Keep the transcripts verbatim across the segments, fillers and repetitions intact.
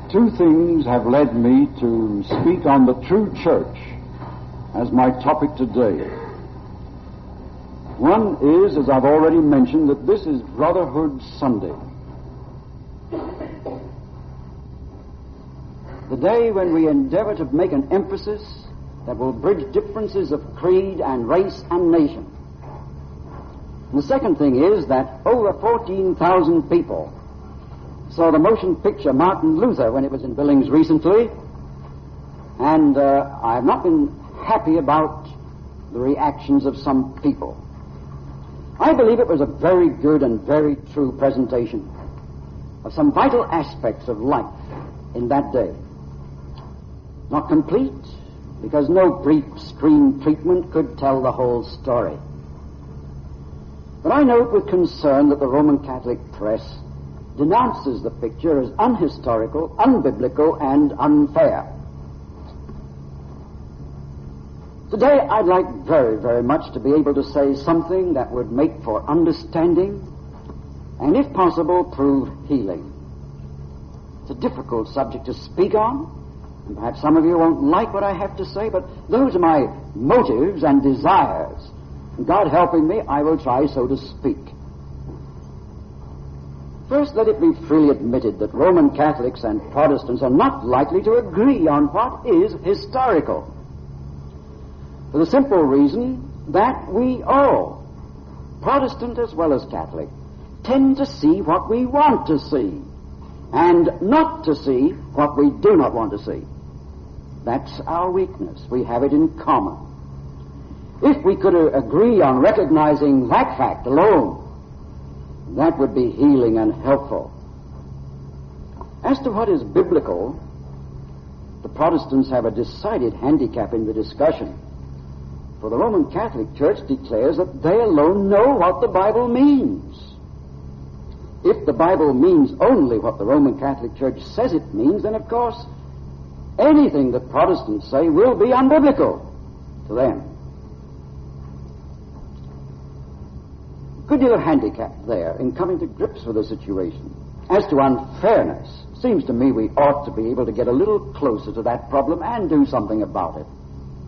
Two things have led me to speak on the true church as my topic today. One is, as I've already mentioned, that this is Brotherhood Sunday. The day when we endeavor to make an emphasis that will bridge differences of creed and race and nation. And the second thing is that over fourteen thousand people saw the motion picture Martin Luther when it was in Billings recently, and uh, I have not been happy about the reactions of some people. I believe it was a very good and very true presentation of some vital aspects of life in that day. Not complete, because no brief screen treatment could tell the whole story. But I note with concern that the Roman Catholic press denounces the picture as unhistorical, unbiblical, and unfair. Today I'd like very, very much to be able to say something that would make for understanding and, if possible, prove healing. It's a difficult subject to speak on, and perhaps some of you won't like what I have to say, but those are my motives and desires. And God helping me, I will try so to speak. First, let it be freely admitted that Roman Catholics and Protestants are not likely to agree on what is historical. For the simple reason that we all, Protestant as well as Catholic, tend to see what we want to see and not to see what we do not want to see. That's our weakness. We have it in common. If we could uh, agree on recognizing that fact alone, that would be healing and helpful. As to what is biblical, the Protestants have a decided handicap in the discussion. For the Roman Catholic Church declares that they alone know what the Bible means. If the Bible means only what the Roman Catholic Church says it means, then of course anything that Protestants say will be unbiblical to them. Good deal of handicap there in coming to grips with the situation. As to unfairness, seems to me we ought to be able to get a little closer to that problem and do something about it.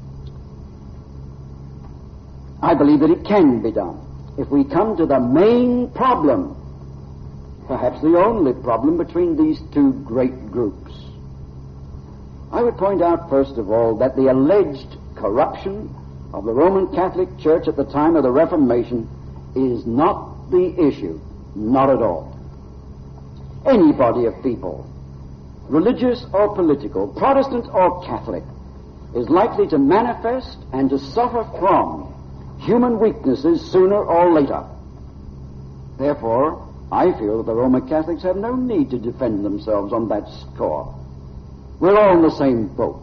I believe that it can be done if we come to the main problem, perhaps the only problem between these two great groups. I would point out, first of all, that the alleged corruption of the Roman Catholic Church at the time of the Reformation is not the issue, not at all. Any body of people, religious or political, Protestant or Catholic, is likely to manifest and to suffer from human weaknesses sooner or later. Therefore, I feel that the Roman Catholics have no need to defend themselves on that score. We're all in the same boat.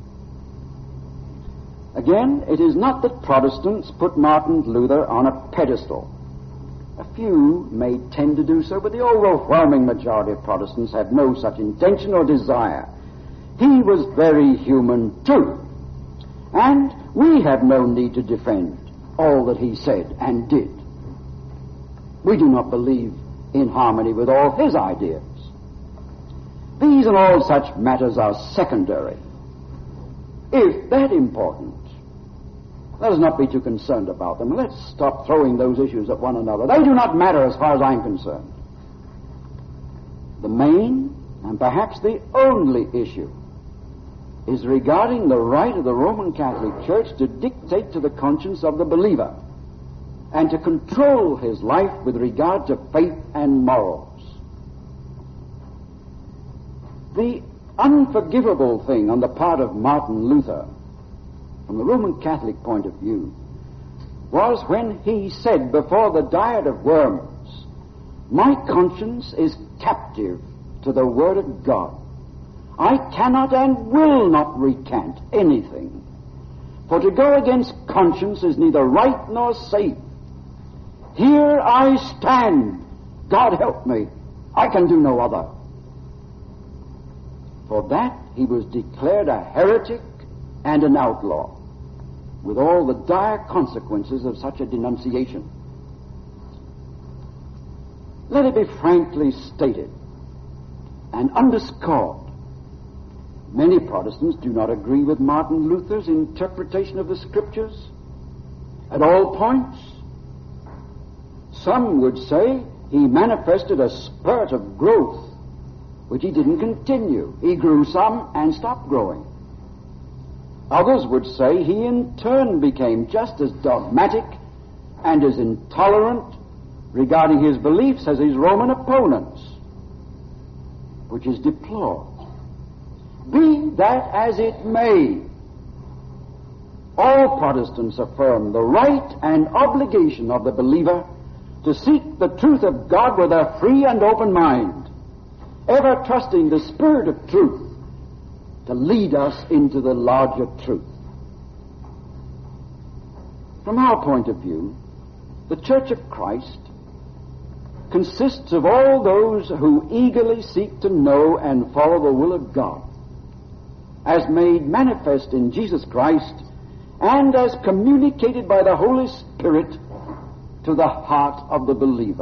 Again, it is not that Protestants put Martin Luther on a pedestal. A few may tend to do so, but the overwhelming majority of Protestants have no such intention or desire. He was very human too, and we have no need to defend all that he said and did. We do not believe in harmony with all his ideas. These and all such matters are secondary. If that important, let us not be too concerned about them. Let's stop throwing those issues at one another. They do not matter as far as I'm concerned. The main, and perhaps the only issue, is regarding the right of the Roman Catholic Church to dictate to the conscience of the believer and to control his life with regard to faith and morals. The unforgivable thing on the part of Martin Luther, from the Roman Catholic point of view, was when he said before the Diet of Worms, "My conscience is captive to the Word of God. I cannot and will not recant anything, for to go against conscience is neither right nor safe. Here I stand. God help me. I can do no other." For that he was declared a heretic and an outlaw, with all the dire consequences of such a denunciation. Let it be frankly stated and underscored Many Protestants do not agree with Martin Luther's interpretation of the Scriptures at all points. Some would say he manifested a spurt of growth, which he didn't continue. He grew some and stopped growing. Others would say he in turn became just as dogmatic and as intolerant regarding his beliefs as his Roman opponents, which is deplored. Be that as it may, all Protestants affirm the right and obligation of the believer to seek the truth of God with a free and open mind, ever trusting the Spirit of truth to lead us into the larger truth. From our point of view, the Church of Christ consists of all those who eagerly seek to know and follow the will of God, as made manifest in Jesus Christ and as communicated by the Holy Spirit to the heart of the believer.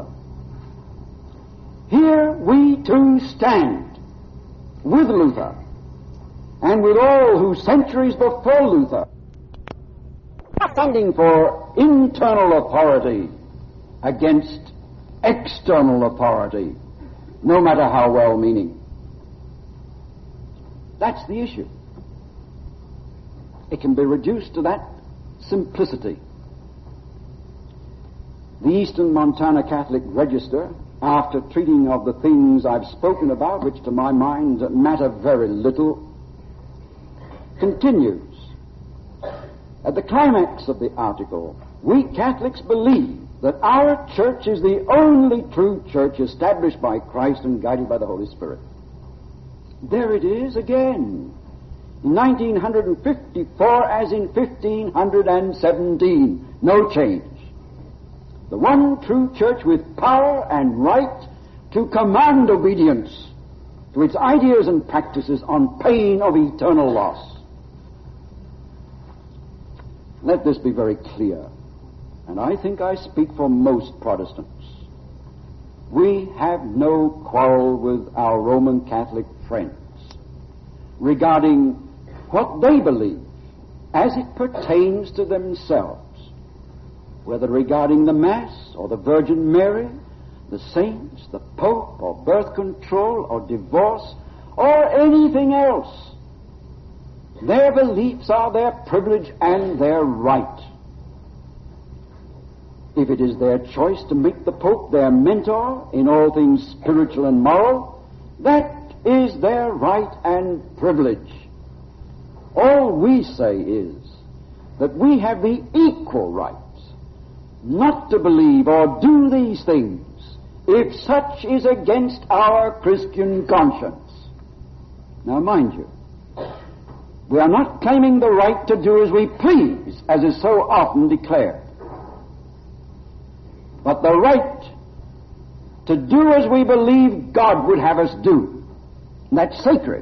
Here we too stand with Luther and with all who centuries before Luther standing for internal authority against external authority, no matter how well-meaning. That's the issue. It can be reduced to that simplicity. The Eastern Montana Catholic Register, after treating of the things I've spoken about, which to my mind matter very little, continues. At the climax of the article, we Catholics believe that our church is the only true church established by Christ and guided by the Holy Spirit. There it is again, in nineteen fifty-four as in fifteen seventeen, no change. The one true church with power and right to command obedience to its ideas and practices on pain of eternal loss. Let this be very clear, and I think I speak for most Protestants. We have no quarrel with our Roman Catholic friends regarding what they believe as it pertains to themselves, whether regarding the Mass or the Virgin Mary, the saints, the Pope, or birth control, or divorce, or anything else. Their beliefs are their privilege and their right. If it is their choice to make the Pope their mentor in all things spiritual and moral, that is their right and privilege. All we say is that we have the equal right not to believe or do these things if such is against our Christian conscience. Now mind you, we are not claiming the right to do as we please, as is so often declared, but the right to do as we believe God would have us do. And that's sacred.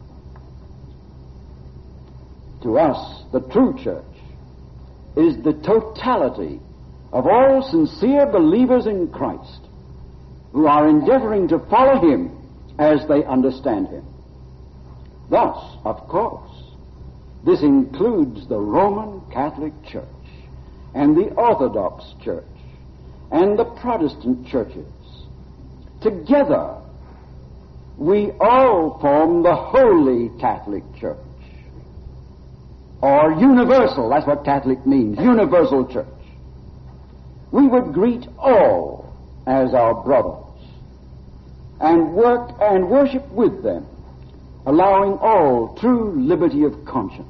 To us, the true church is the totality of all sincere believers in Christ who are endeavoring to follow Him as they understand Him. Thus, of course, this includes the Roman Catholic Church and the Orthodox Church and the Protestant churches. Together, we all form the Holy Catholic Church, or universal. That's what Catholic means, universal church. We would greet all as our brothers and work and worship with them, allowing all true liberty of conscience.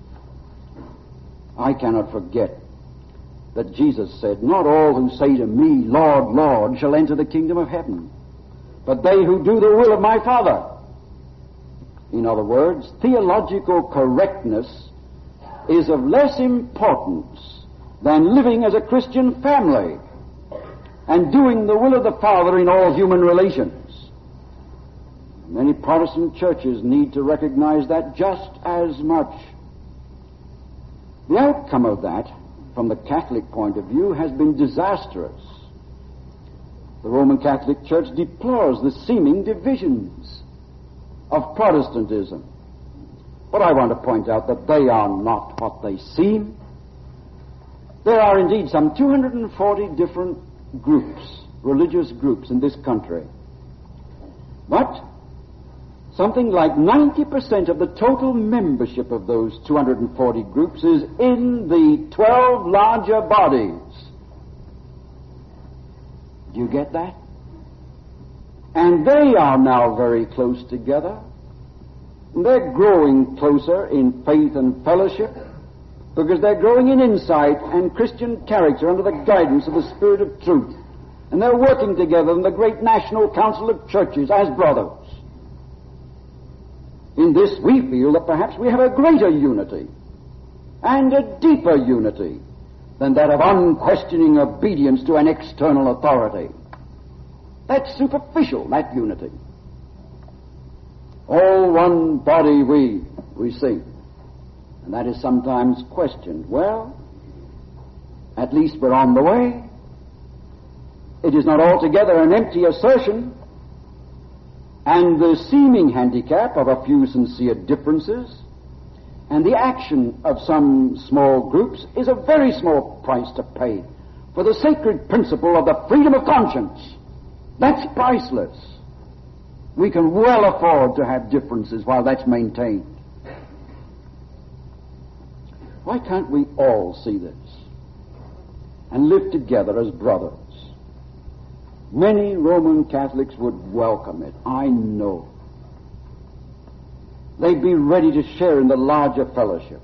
I cannot forget that Jesus said, "Not all who say to me, 'Lord, Lord,' shall enter the kingdom of heaven, but they who do the will of my Father." In other words, theological correctness is of less importance than living as a Christian family and doing the will of the Father in all human relations. Many Protestant churches need to recognize that just as much. The outcome of that, from the Catholic point of view, has been disastrous. The Roman Catholic Church deplores the seeming divisions of Protestantism But I want to point out that they are not what they seem. There are indeed some two hundred forty different groups, religious groups in this country. But something like ninety percent of the total membership of those two hundred forty groups is in the twelve larger bodies. Do you get that? And they are now very close together. They're growing closer in faith and fellowship because they're growing in insight and Christian character under the guidance of the Spirit of truth. And they're working together in the great National Council of Churches as brothers. In this we feel that perhaps we have a greater unity and a deeper unity than that of unquestioning obedience to an external authority. That's superficial, that unity. All one body we, we see. And that is sometimes questioned. Well, at least we're on the way. It is not altogether an empty assertion. And the seeming handicap of a few sincere differences and the action of some small groups is a very small price to pay for the sacred principle of the freedom of conscience. That's priceless. We can well afford to have differences while that's maintained. Why can't we all see this and live together as brothers? Many Roman Catholics would welcome it, I know. They'd be ready to share in the larger fellowship.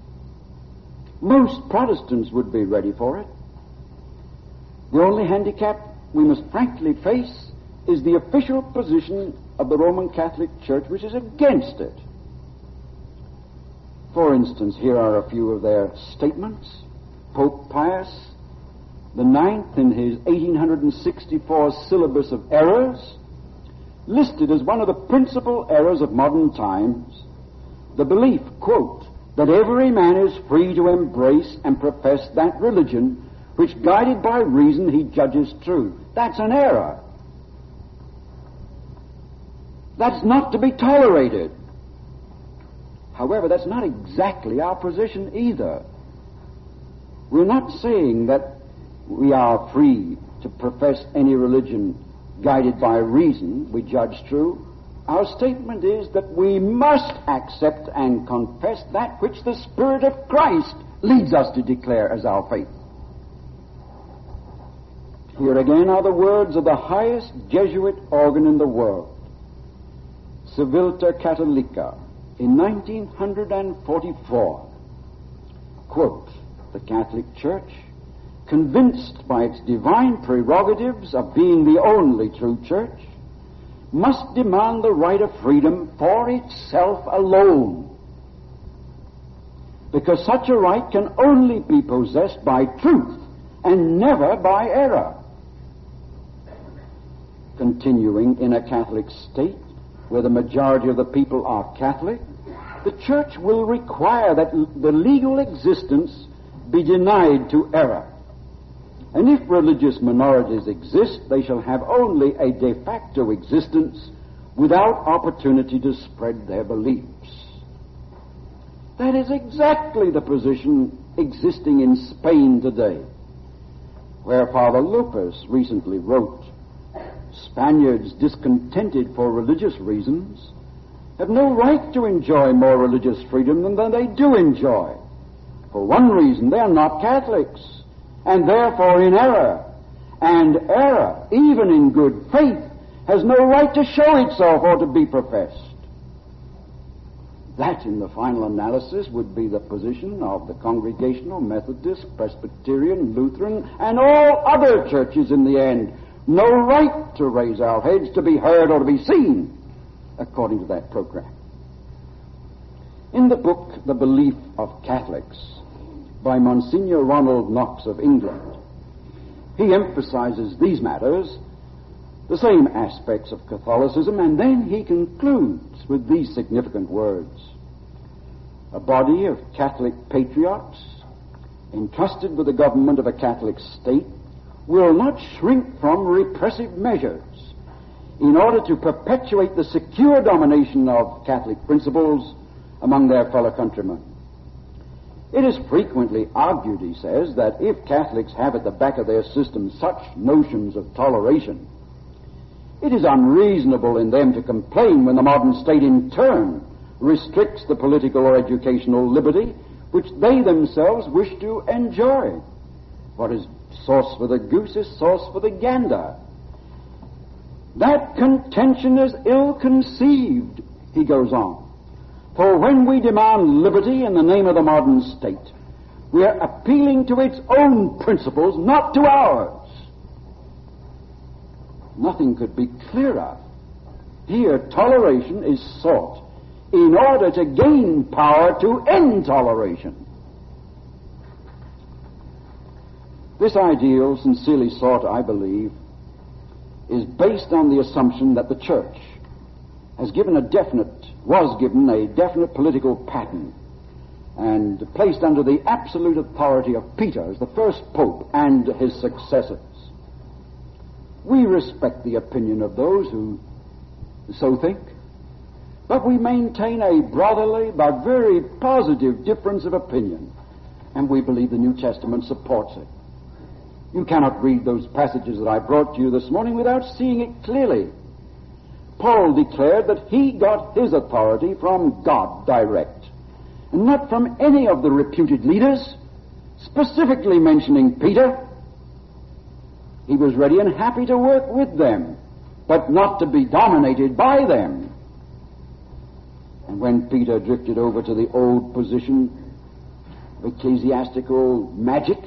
Most Protestants would be ready for it. The only handicap we must frankly face is the official position of the Roman Catholic Church, which is against it. For instance, here are a few of their statements. Pope Pius the Ninth, in his eighteen sixty-four syllabus of errors, listed as one of the principal errors of modern times the belief, quote, that every man is free to embrace and profess that religion which, guided by reason, he judges true. That's an error. That's not to be tolerated. However, that's not exactly our position either. We're not saying that we are free to profess any religion guided by reason, we judge true. Our statement is that we must accept and confess that which the Spirit of Christ leads us to declare as our faith. Here again are the words of the highest Jesuit organ in the world, Civilta Catholica, in nineteen forty-four. Quote, the Catholic Church, convinced by its divine prerogatives of being the only true church, must demand the right of freedom for itself alone, because such a right can only be possessed by truth and never by error. Continuing, in a Catholic state where the majority of the people are Catholic, the Church will require that the legal existence be denied to error. And if religious minorities exist, they shall have only a de facto existence without opportunity to spread their beliefs. That is exactly the position existing in Spain today, where Father Lopez recently wrote, Spaniards discontented for religious reasons have no right to enjoy more religious freedom than they do enjoy. For one reason, they are not Catholics, and therefore in error. And error, even in good faith, has no right to show itself or to be professed. That, in the final analysis, would be the position of the Congregational, Methodist, Presbyterian, Lutheran, and all other churches in the end. No right to raise our heads, to be heard, or to be seen, according to that program. In the book, The Belief of Catholics, by Monsignor Ronald Knox of England, he emphasizes these matters, the same aspects of Catholicism, and then he concludes with these significant words. A body of Catholic patriots entrusted with the government of a Catholic state will not shrink from repressive measures in order to perpetuate the secure domination of Catholic principles among their fellow countrymen. It is frequently argued, he says, that if Catholics have at the back of their system such notions of toleration, it is unreasonable in them to complain when the modern state in turn restricts the political or educational liberty which they themselves wish to enjoy. What is sauce for the goose is sauce for the gander. That contention is ill-conceived, he goes on. For when we demand liberty in the name of the modern state, we are appealing to its own principles, not to ours. Nothing could be clearer. Here, toleration is sought in order to gain power to end toleration. This ideal, sincerely sought, I believe, is based on the assumption that the Church has given a definite, was given a definite political pattern and placed under the absolute authority of Peter as the first pope and his successors. We respect the opinion of those who so think, but we maintain a brotherly but very positive difference of opinion, and we believe the New Testament supports it. You cannot read those passages that I brought to you this morning without seeing it clearly. Paul declared that he got his authority from God direct, and not from any of the reputed leaders, specifically mentioning Peter. He was ready and happy to work with them, but not to be dominated by them. And when Peter drifted over to the old position of ecclesiastical magic,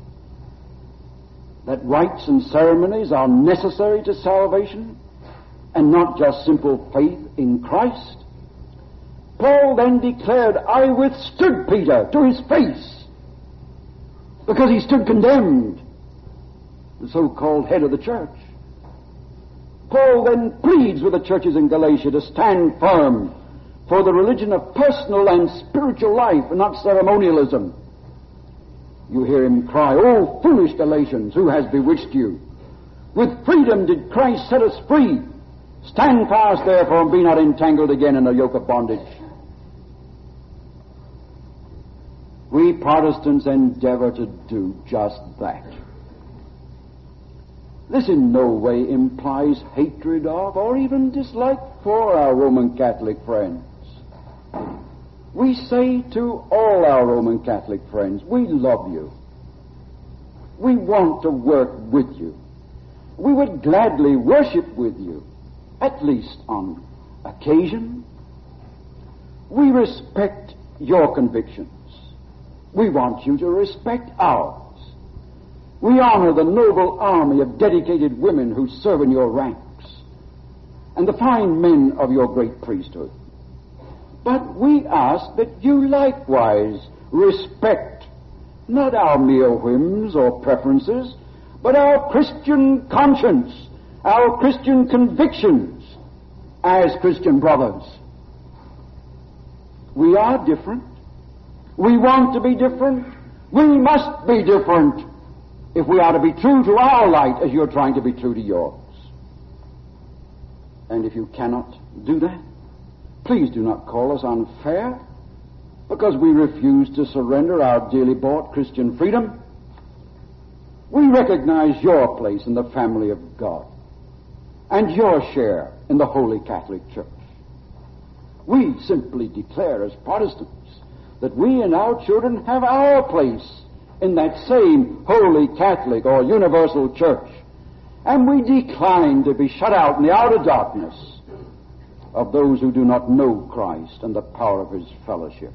that rites and ceremonies are necessary to salvation and not just simple faith in Christ, Paul then declared, I withstood Peter to his face because he stood condemned, the so-called head of the church. Paul then pleads with the churches in Galatia to stand firm for the religion of personal and spiritual life and not ceremonialism. You hear him cry, "Oh, foolish Galatians, who has bewitched you? With freedom did Christ set us free. Stand fast, therefore, and be not entangled again in a yoke of bondage." We Protestants endeavor to do just that. This in no way implies hatred of or even dislike for our Roman Catholic friends. We say to all our Roman Catholic friends, we love you. We want to work with you. We would gladly worship with you, at least on occasion. We respect your convictions. We want you to respect ours. We honor the noble army of dedicated women who serve in your ranks and the fine men of your great priesthood. But we ask that you likewise respect not our mere whims or preferences, but our Christian conscience, our Christian convictions as Christian brothers. We are different. We want to be different. We must be different if we are to be true to our light as you're trying to be true to yours. And if you cannot do that, please do not call us unfair because we refuse to surrender our dearly bought Christian freedom. We recognize your place in the family of God and your share in the Holy Catholic Church. We simply declare as Protestants that we and our children have our place in that same Holy Catholic or Universal Church, and we decline to be shut out in the outer darkness of those who do not know Christ and the power of his fellowship.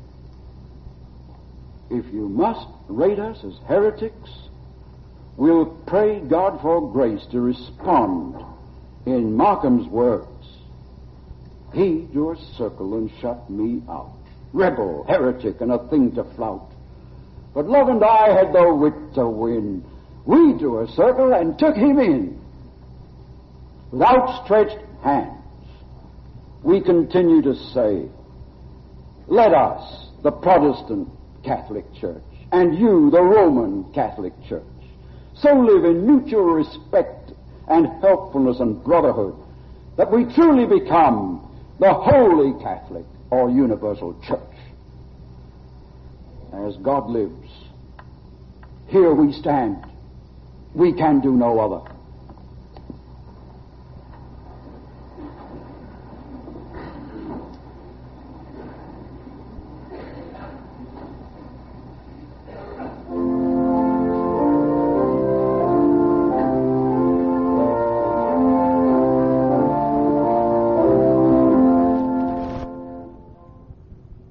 If you must rate us as heretics, we'll pray God for grace to respond in Markham's words. He drew a circle and shut me out. Rebel, heretic, and a thing to flout. But love and I had the wit to win. We drew a circle and took him in. With outstretched hands, we continue to say, let us, the Protestant Catholic Church, and you, the Roman Catholic Church, so live in mutual respect and helpfulness and brotherhood that we truly become the Holy Catholic or Universal Church. As God lives, here we stand. We can do no other.